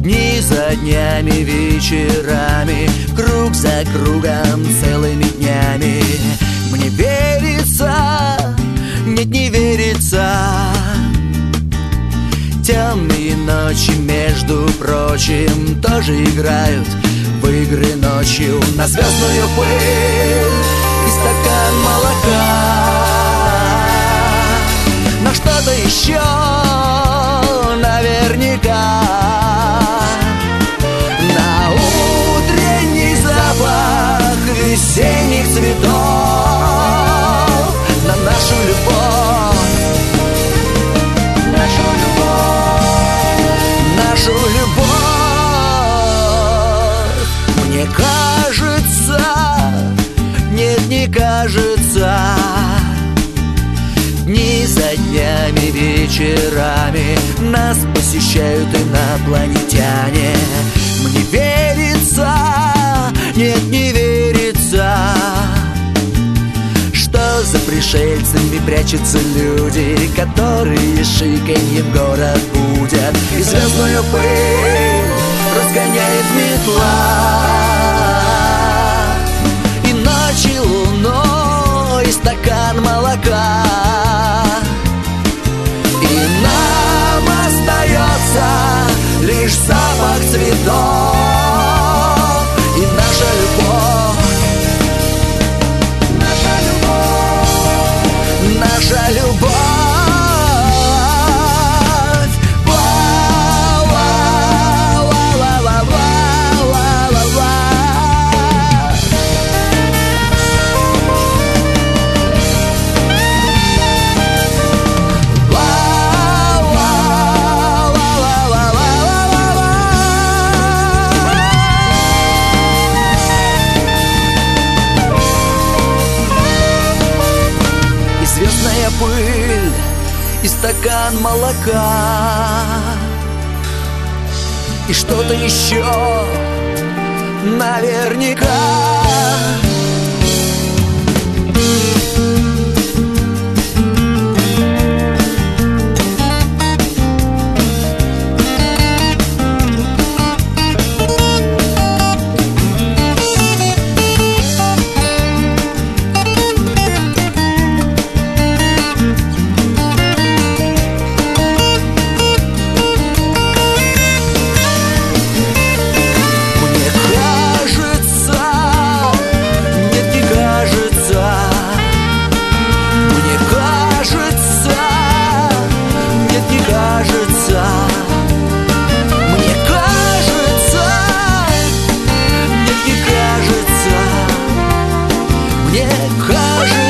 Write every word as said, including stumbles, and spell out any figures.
Дни за днями, вечерами, круг за кругом, целыми днями. Мне верится, нет, не верится. Темные ночи, между прочим, тоже играют в игры ночью. На звездную пыль и стакан молока, на что-то еще наверняка, на утренний запах весенних цветов, на нашу любовь, нашу любовь, нашу любовь. Мне кажется, нет, не кажется, дни за днями, вечерами нас посещают инопланетяне. Мне верится, нет, не верится, что за пришельцами прячутся люди, которые шиканьем город будят. И звездную пыль разгоняет метла, и ночи луной стакан молока. И нам остается лишь запах цветов и наша любовь, наша любовь, наша любовь. Пыль и стакан молока, и что-то еще наверняка. Мне кажется,